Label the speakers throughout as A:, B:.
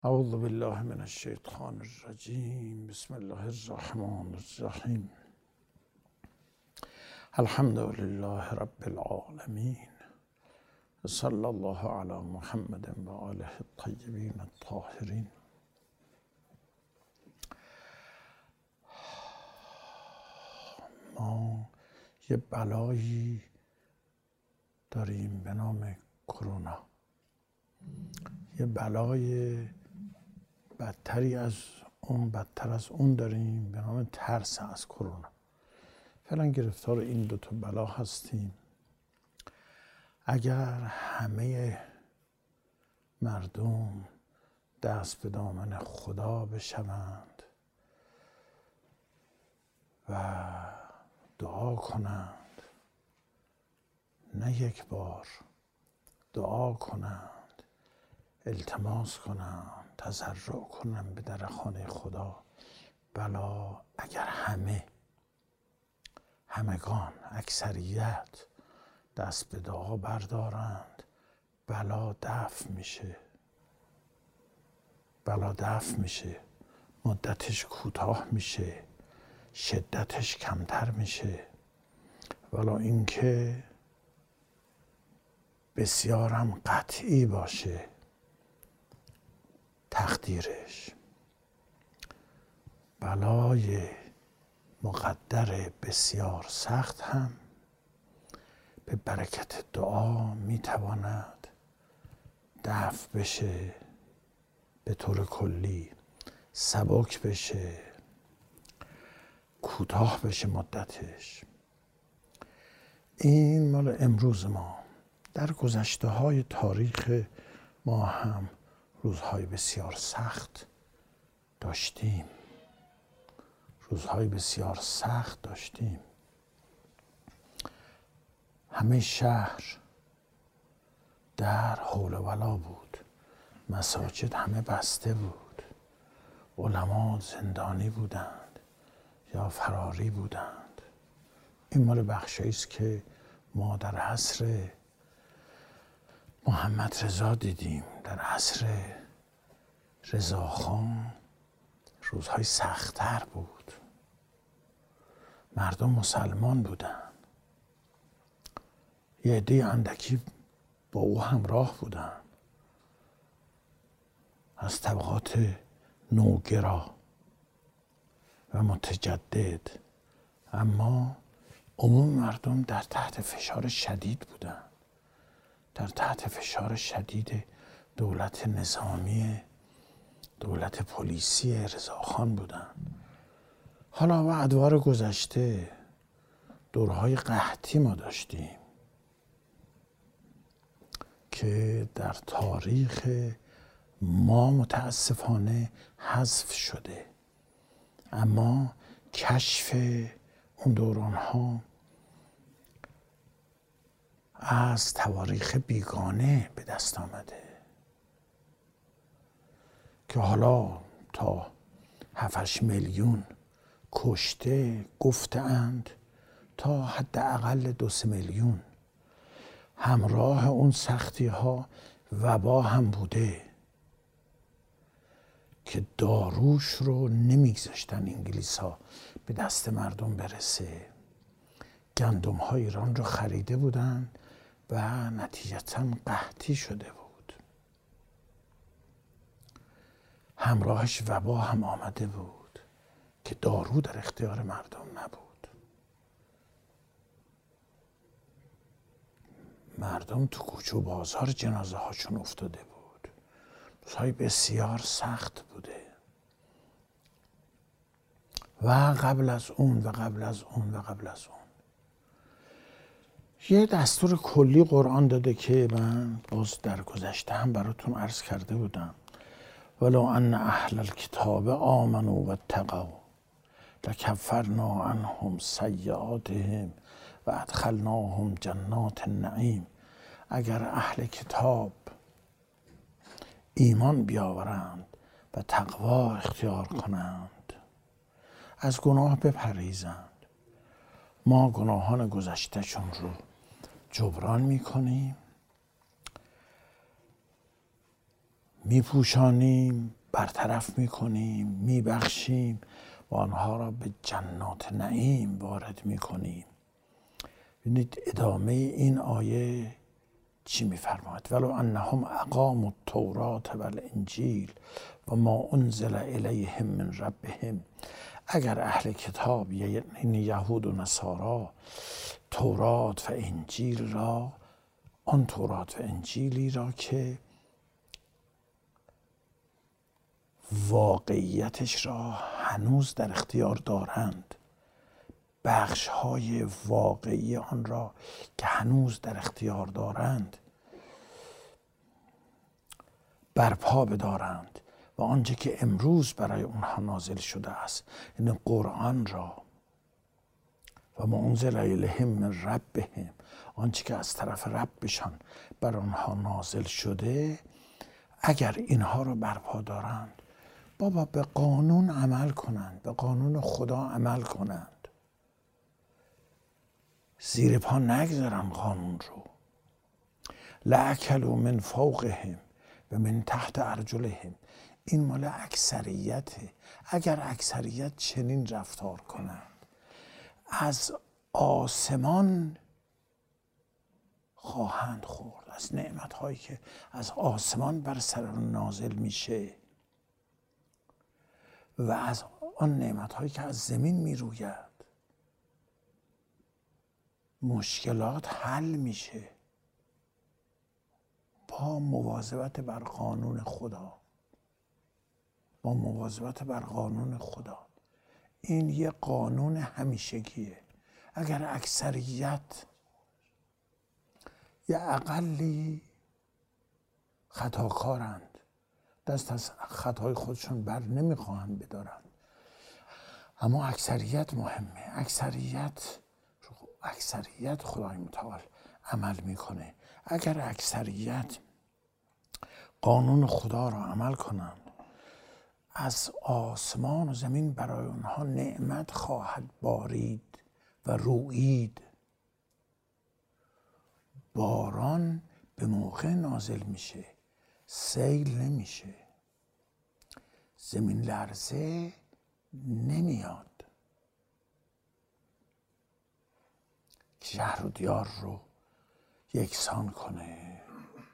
A: اعوذ بالله من الشیطان الرجیم. بسم الله الرحمن الرحیم. الحمد لله رب العالمین. صلی الله علی محمد و آله الطیبین الطاهرین. ما یه بلایی داریم به نام کرونا، یه بلای بدتر از اون داریم به نام ترس از کرونا. فعلا گرفتار این دو تا بلا هستیم. اگر همه مردم دست به دامن خدا بشوند و دعا کنند، نه یک بار دعا کنند، التماس کنند، تضرع کنند به در خانه خدا، بلا اگر همگان اکثریت دست به دعا بردارند، بلا دفع میشه، مدتش کوتاه میشه، شدتش کمتر میشه، ولی اینکه بسیارم قطعی باشه تقدیرش. بلای مقدر بسیار سخت هم به برکت دعا میتواند دفع بشه، به طور کلی سبک بشه، کوتاه بشه مدتش. این مال امروز ما. در گذشته های تاریخ ما هم روزهای بسیار سخت داشتیم. همه شهر در حول و ولا بود، مساجد همه بسته بود، علما زندانی بودند یا فراری بودند. این مال بخشی است که ما در عصر محمد رضا دیدیم. در عصر رضاخان روزهای سخت‌تر بود، مردم مسلمان بودند، یه عده اندکی با او همراه بودند از طبقات نوگرا و متجدد، اما عموم مردم در تحت فشار شدید بودند، در تحت فشار شدید دولت نظامی، دولت پلیسی رضاخان بودند. حالا و ادوار گذشته دورهای قحطی ما داشتیم که در تاریخ ما متاسفانه حذف شده، اما کشف اون دورانها از تواریخ بیگانه به دست آمده که حالا تا 7-8 میلیون کشته گفتند، تا حداقل 2-3 میلیون. همراه اون سختی ها وبا هم بوده که داروش رو نمیگذاشتن انگلیس ها به دست مردم برسه. گندم ها ایران رو خریده بودن و نتیجتاً قحطی شده بود. همراهش وبا هم آمده بود که دارو در اختیار مردم نبود. مردم تو کوچه و بازار جنازه هاشون افتاده بود. روزهای بسیار سخت بوده. و قبل از اون یه دستور کلی قرآن داده که من باز در گذشته هم براتون عرض کرده بودم. ولو ان اهل الکتاب آمنوا و اتقوا لکفرنا عنهم سیئاتهم و ادخلناهم جنات النعیم. اگر اهل کتاب ایمان بیاورند و تقوا اختیار کنند، از گناه بپرهیزند، ما گناهان گذشتهشون رو جبران میکنیم میپوشانیم، برطرف میکنیم، میبخشیم و آنها را به جنات نعیم وارد میکنیم. ببینید ادامه این آیه چی میفرماید؟ ولو انهم اقاموا التوراة والانجیل و ما انزل الیهم من ربهم. اگر اهل کتاب یعنی یهود و نصارا تورات و انجیل را، آن تورات و انجیلی را که واقعیتش را هنوز در اختیار دارند، بخش‌های واقعی آن را که هنوز در اختیار دارند برپا بدارند و آنچه که امروز برای اونها نازل شده است، یعنی قرآن را، و ما انزل الیهم من ربهم، آنچه که از طرف ربشان بر آنها نازل شده، اگر اینها را برپا دارند، بابا به قانون عمل کنند، به قانون خدا عمل کنند، زیر پا نگذارن قانون رو. لأکلوا من فوقهم و من تحت ارجلهم. این مال اکثریته. اگر اکثریت چنین رفتار کنند، از آسمان خواهند خورد، از نعمت‌هایی که از آسمان بر سر نازل میشه و از آن نعمت‌هایی که از زمین میروید. مشکلات حل میشه با مواظبت بر قانون خدا، با مواظبت بر قانون خدا. این یه قانون همیشگیه. اگر اکثریت یه اقلی خطاکارند، دست از خطای خودشون بر نمیخواهند بدارند، اما اکثریت مهمه. اکثریت خدای متعال عمل میکنه. اگر اکثریت قانون خدا را عمل کنند، از آسمان و زمین برای اونها نعمت خواهد بارید و رویید. باران به موقع نازل میشه، سیل نمیشه، زمین لرزه نمیاد، شهر و دیار رو یکسان کنه،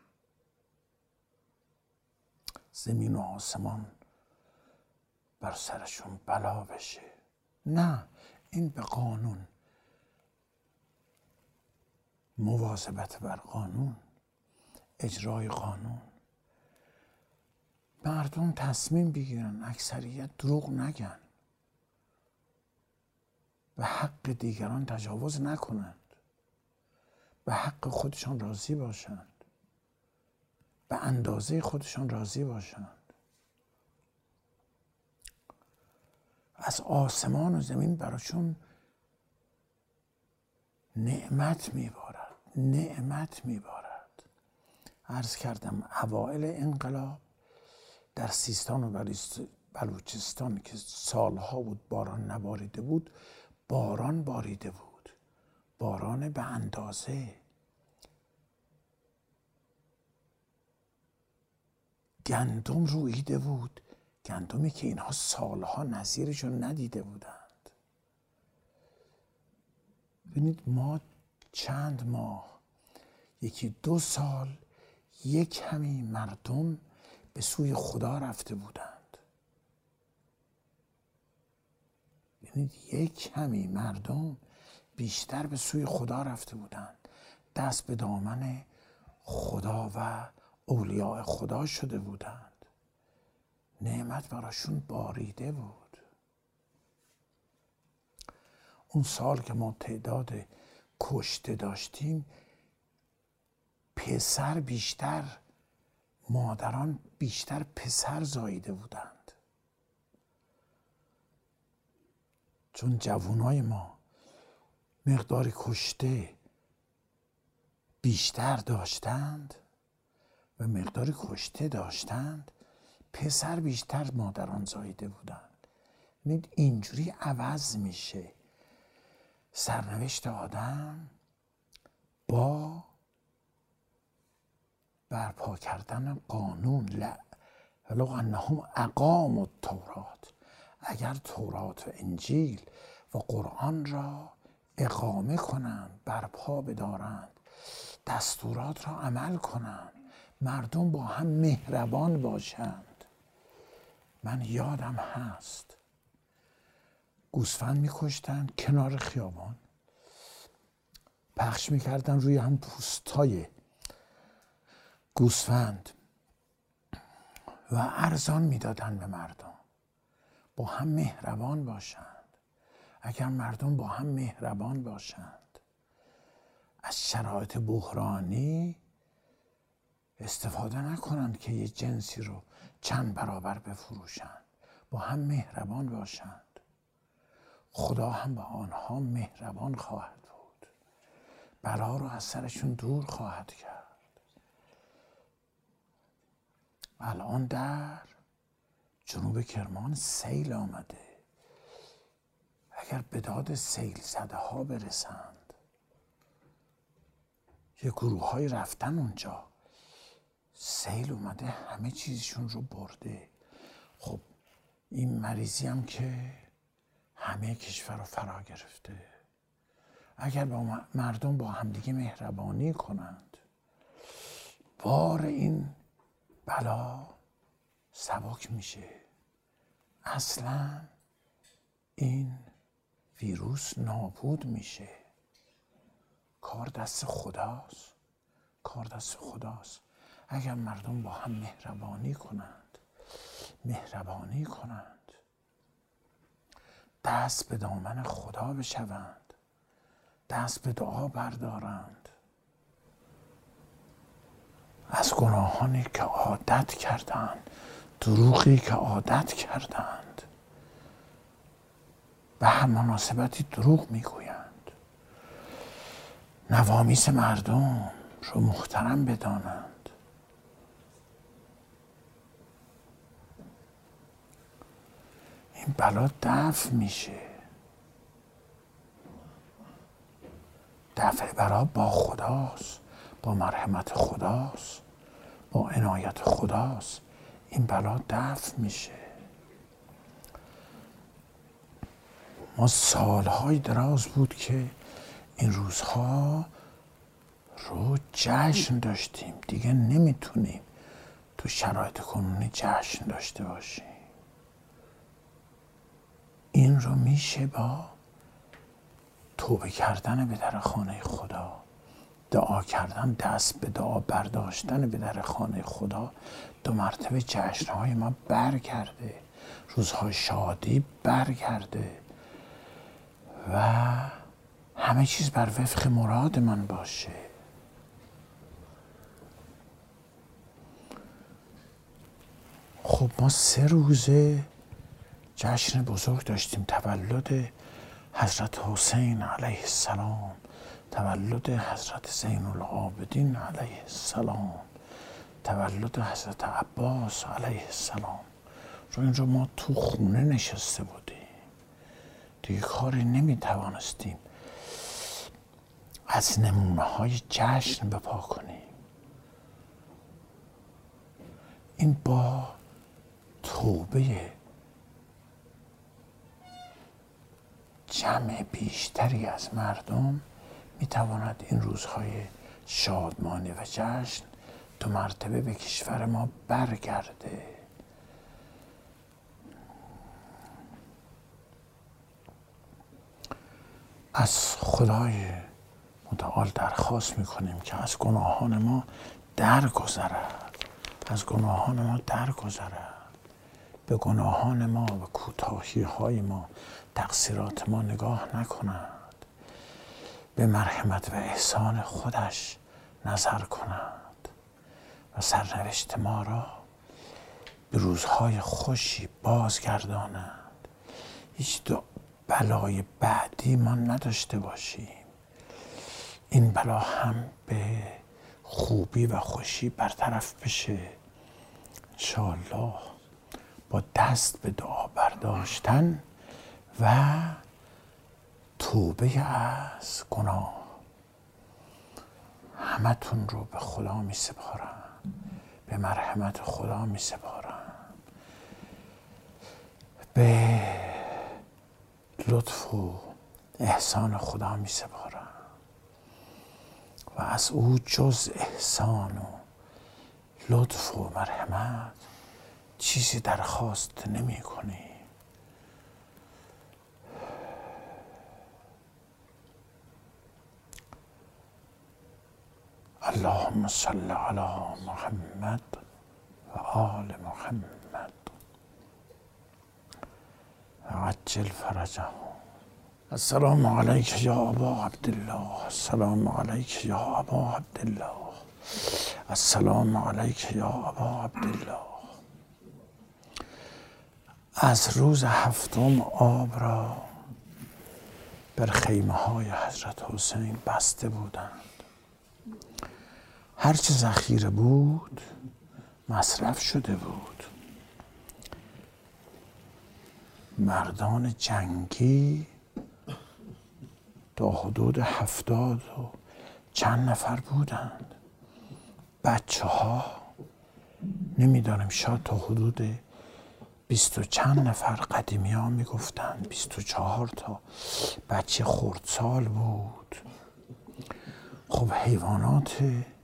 A: زمین و آسمان بر سرشون بلا بشه. نه، این به قانون، مواظبت بر قانون، اجرای قانون. مردم تصمیم بگیرن، اکثریت دروغ نگن، به حق دیگران تجاوز نکنند، به حق خودشان راضی باشند، به اندازه خودشان راضی باشند. از آسمان و زمین براشون نعمت میبارد. عرض کردم اوائل انقلاب در سیستان و بلوچستان که سالها بود باران نباریده بود، باران باریده بود، باران به اندازه. گندم روییده بود، گندمی که اینها سالها نظیرشون ندیده بودند. ببینید ما چند ماه، 1-2 سال، یک کمی مردم به سوی خدا رفته بودند. ببینید یک کمی مردم بیشتر به سوی خدا رفته بودند، دست به دامن خدا و اولیاء خدا شده بودند، نعمت براشون باریده بود. اون سال که ما تعداد کشته داشتیم، پسر بیشتر، مادران بیشتر پسر زاییده بودند، چون جوانای ما مقدار کشته بیشتر داشتند و مقدار کشته داشتند، پسر بیشتر مادران زاییده بودند. اینجوری عوض میشه سرنوشت آدم با برپا کردن قانون. ولو انهم اقاموا التورات، اگر تورات و انجیل و قرآن را اقامه کنند، برپا بدارند، دستورات را عمل کنند، مردم با هم مهربان باشند. من یادم هست گوسفند میکشتن کنار خیابان، پخش میکردن روی هم پوستای گوسفند و ارزان میدادن به مردم. با هم مهربان باشند. اگر مردم با هم مهربان باشند، از شرایط بحرانی استفاده نکنند که یه جنسی رو چند برابر بفروشند، با هم مهربان باشند، خدا هم با آنها مهربان خواهد بود، بلا رو از سرشون دور خواهد کرد. الان در جنوب کرمان سیل آمده. اگر به داد سیل زده ها برسند، یه گروه های رفتن اونجا، سیل اومده همه چیزشون رو برده. خب این مریضی هم که همه کشور رو فرا گرفته. اگر با مردم با همدیگه مهربانی کنند، بار این بلا سبک میشه. اصلا این ویروس نابود میشه. کار دست خداست. کار دست خداست. اگر مردم با هم مهربانی کنند، دست به دامن خدا بشوند، دست به دعا بردارند، از گناهانی که عادت کردند، دروغی که عادت کردند، به هر مناسبتی دروغ میگویند، نوامیس مردم رو محترم بدانند. این بلا دفع میشه. دفع بلا با خداست، با مرحمت خداست، با عنایت خداست. این بلا دفع میشه. ما سالهای دراز بود که این روزها رو جشن داشتیم. دیگه نمیتونیم تو شرایط کنونی جشن داشته باشیم. این رو میشه با توبه کردن به در خانه خدا، دعا کردن، دست به دعا برداشتن به در خانه خدا. 2 مرتبه جشنهای ما برگرده، روزهای شادی برگرده و همه چیز بر وفق مراد من باشه. خب ما 3 روزه جشن بزرگ داشتیم. تولد حضرت حسین علیه السلام، تولد حضرت زین العابدین علیه السلام، تولد حضرت عباس علیه السلام. رو این رو ما تو خونه نشسته بودیم، دیگه کاری نمیتوانستیم از نمونه های جشن بپا کنیم. این با توبه جمع بیشتری از مردم میتواند این روزهای شادمانه و جشن 2 مرتبه به کشور ما برگرده. از خدای متعال درخواست میکنیم که از گناهان ما درگذرد، از گناهان ما درگذرد، به گناهان ما و کوتاهی های ما، تقصیرات ما نگاه نکند، به مرحمت و احسان خودش نظر کند و سرنوشت ما را به روزهای خوشی بازگرداند. هیچ بلای بعدی ما نداشته باشیم. این بلا هم به خوبی و خوشی برطرف بشه انشاءالله، با دست به دعا برداشتن و توبه از گناه. همتون رو به خدا می سپارم، به مرحمت خدا می سپارم. به لطف و احسان خدا می سپارم و از او جز احسان و لطف و مرحمت چیزی درخواست نمی کنی. اللهم صل علی محمد و آل محمد عجل فرجهم. السلام علیک یا ابا عبدالله، السلام علیک یا ابا عبدالله، السلام علیک یا ابا عبدالله. از روز 7 آب را بر خیمه های حضرت حسین بسته بودند. هرچه ذخیره بود مصرف شده بود. مردان جنگی تا حدود 70 و چند نفر بودند. بچه ها نمیدانم، شاید تا حدود 20 و چند نفر. قدیمی ها میگفتند 24 تا بچه خردسال بود. خب حیوانات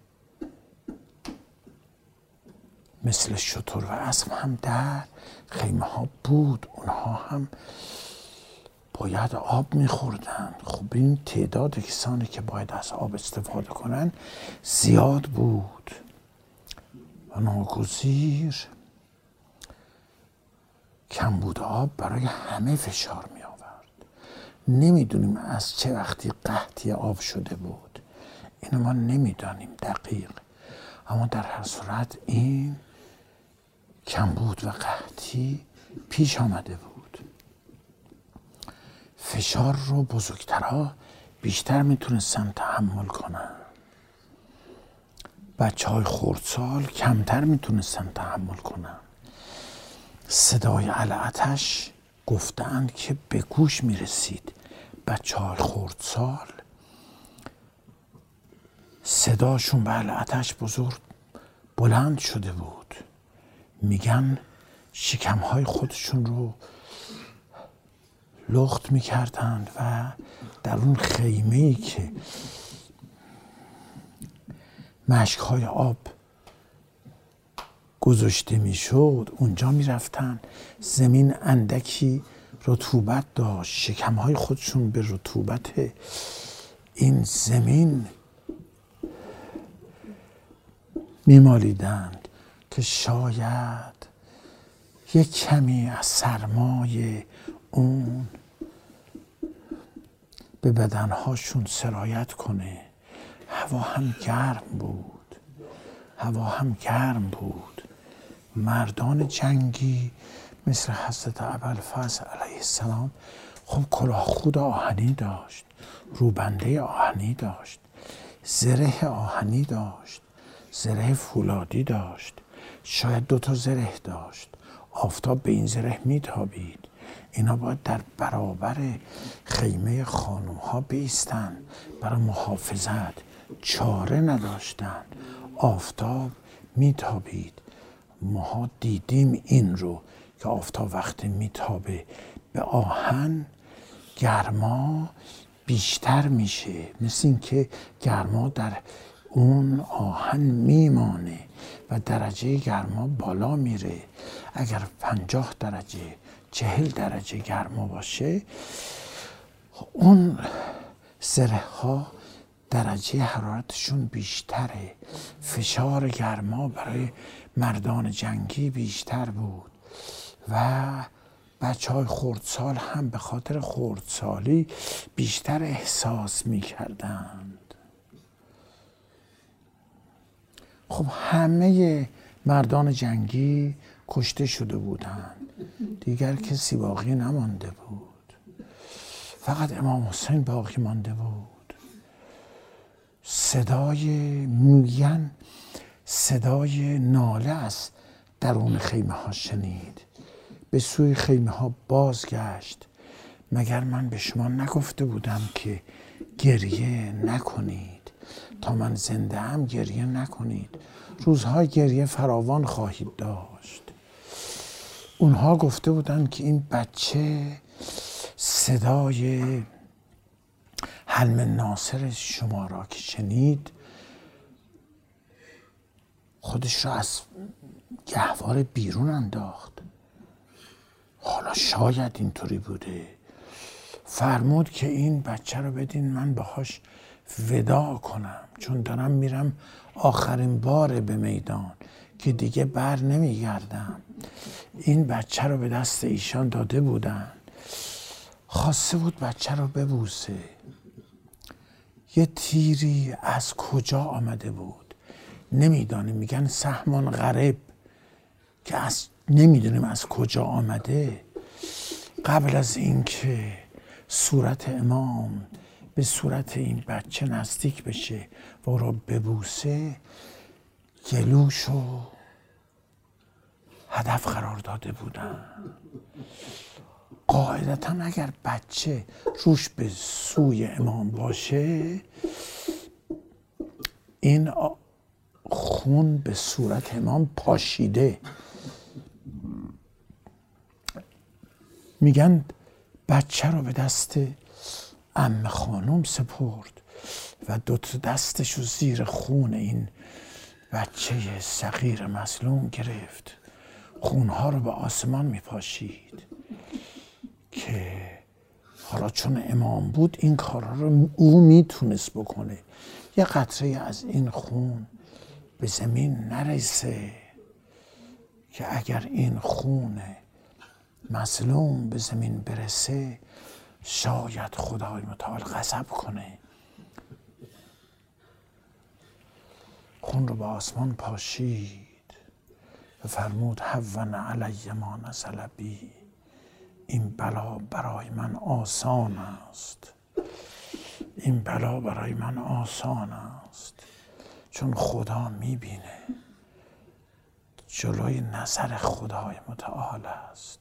A: مثل شتر و اسب هم در خیمه ها بود. اونها هم باید آب میخوردن. خب این تعداد کسانی که باید از آب استفاده کنن زیاد بود و ناگزیر کمبود آب برای همه فشار می آورد. نمیدونیم از چه وقتی قحطی آب شده بود، اینو ما نمیدانیم دقیق، اما در هر صورت این کمبود و قحطی پیش آمده بود. فشار رو بزرگترها بیشتر میتونستن تحمل کنن، بچه های خردسال کمتر میتونستن تحمل کنن. صدای العتش گفتند که به گوش میرسید. بچه های خردسال صداشون به العتش بزرگ بلند شده بود. میگن شکمهای خودشون رو لخت میکردند و در اون خیمه‌ای که مشکهای آب گذاشته میشد اونجا میرفتن. زمین اندکی رطوبت داشت. شکمهای خودشون به رطوبت این زمین میمالیدند که شاید یک کمی از سرمای اون به بدنهاشون سرایت کنه. هوا هم گرم بود. مردان جنگی مثل حضرت ابوالفضل علیه السلام خب کلاه خود آهنی داشت، روبنده آهنی داشت، زره آهنی داشت، زره فولادی داشت، شاید 2 زره داشت. آفتاب به این زره میتابید. اینا باید در برابر خیمه خانوم ها بیستن برای محافظت. چاره نداشتن. آفتاب میتابید. ما دیدیم این رو که آفتاب وقتی میتابه به آهن گرما بیشتر میشه، مثل این که گرما در اون آهن میمانه و درجه گرما بالا میره. اگر 50 درجه 40 درجه گرما باشه، اون زره ها درجه حرارتشون بیشتره. فشار گرما برای مردان جنگی بیشتر بود و بچه های خردسال هم به خاطر خردسالی بیشتر احساس می کردند. خب همه مردان جنگی کشته شده بودند. دیگر کسی باقی نمانده بود. فقط امام حسین باقی مانده بود. صدای ناله از درون خیمه ها شنید. به سوی خیمه ها بازگشت. مگر من به شما نگفته بودم که گریه نکنید؟ تا من زنده هم گریه نکنید. روزهای گریه فراوان خواهید داشت. اونها گفته بودن که این بچه صدای حلم ناصر شما را که شنید خودش را از گهواره بیرون انداخت. حالا شاید اینطوری بوده. فرمود که این بچه رو بدین من باهاش وداع کنم، چون دارم میرم آخرین بار به میدان که دیگه بر نمیگردم. این بچه رو به دست ایشان داده بودن. خواسته بود بچه رو ببوسه. یه تیری از کجا آمده بود نمیدانه، میگن سهمان غرب که نمیدونیم از کجا آمده. قبل از اینکه صورت امام به صورت این بچه نزدیک بشه و او را ببوسه، گلوشو هدف قرار داده بودن. قاعدتا اگر بچه روش به سوی امام باشه، این خون به صورت امام پاشیده. میگن بچه رو به دست عمه خانم سپرد و دو تا دستش رو زیر خون این بچه صغیر مظلوم گرفت. خونها رو به آسمان میپاشید که حالا چون امام بود این کارها رو او میتونست بکنه. یه قطره از این خون به زمین نرسه که اگر این خون مظلوم به زمین برسه شاید خدای متعال غضب کنه. خون رو به آسمان پاشید و فرمود هون علی ما نزل بی، این بلا برای من آسان است. این بلا برای من آسان است چون خدا میبینه، جلوی نظر خدای متعال است.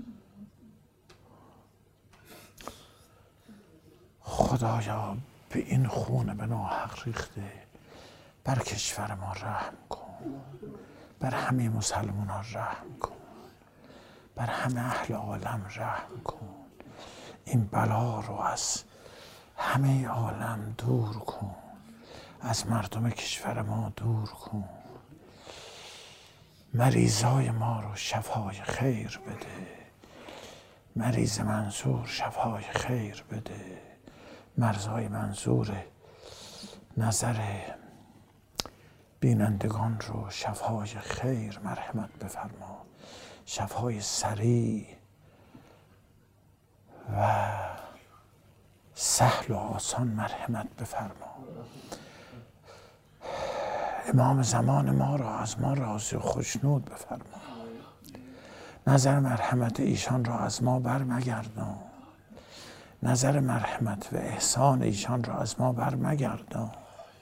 A: خدایا به این خون به ناحق ریخته بر کشور ما رحم کن، بر همه مسلمانان رحم کن، بر همه اهل عالم رحم کن. این بلا رو از همه عالم دور کن، از مردم کشور ما دور کن. مریضای ما رو شفای خیر بده، مریض منظور شفای خیر بده، مرزای منظور نظر بینندگان رو شفای خیر مرحمت بفرما، شفای سریع و سهل و آسان مرحمت بفرما. امام زمان ما را از ما راضی و خوشنود بفرما. نظر مرحمت ایشان را از ما بر مگردان، نظر مرحمت و احسان ایشان را از ما بر مگردان،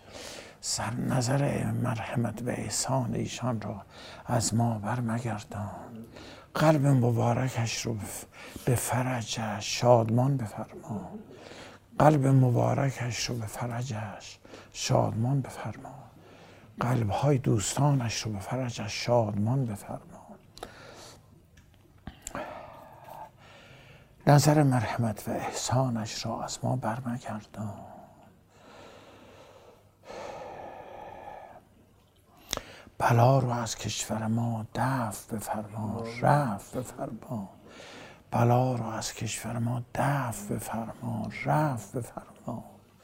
A: نظر مرحمت و احسان ایشان را از ما بر مگردان. قلب مبارکش رو به فرجش شادمان بفرما، قلب مبارکش رو به فرجش شادمان بفرما، قلب‌های دوستانش رو به فرجش شادمان بفرما. نظر مرحمت و احسانش را از ما برمگردان. بلا رو از کشور ما دفع بفرما، رفع بفرما. بلا رو از کشور ما دفع بفرما، رفع بفرما.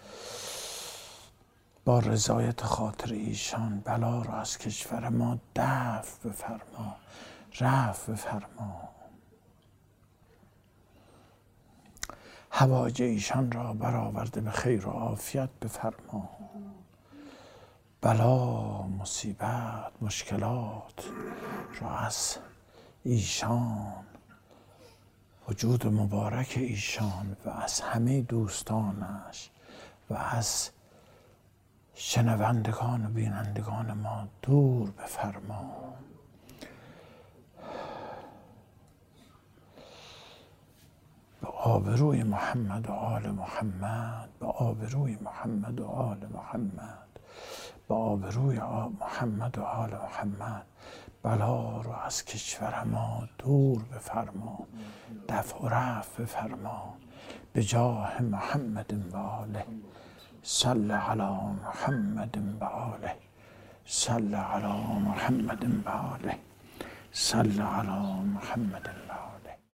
A: با رضایت خاطر ایشان بلا رو از کشور ما دفع بفرما، رفع بفرما. حوایج ایشان را برآورده به خیر و عافیت بفرما. بلا، مصیبت، مشکلات را از ایشان، وجود مبارک ایشان و از همه دوستانش و از شنوندگان و بینندگان ما دور بفرما. به آبروی محمد و آل محمد، به آبروی محمد و آل محمد، به آبروی محمد و آل محمد، بلا رو از کشور ما دور بفرما، دفع و رفع بفرما، به جاه محمد و آله. صل علی محمد و آله. صل علی محمد و آله. صل علی محمد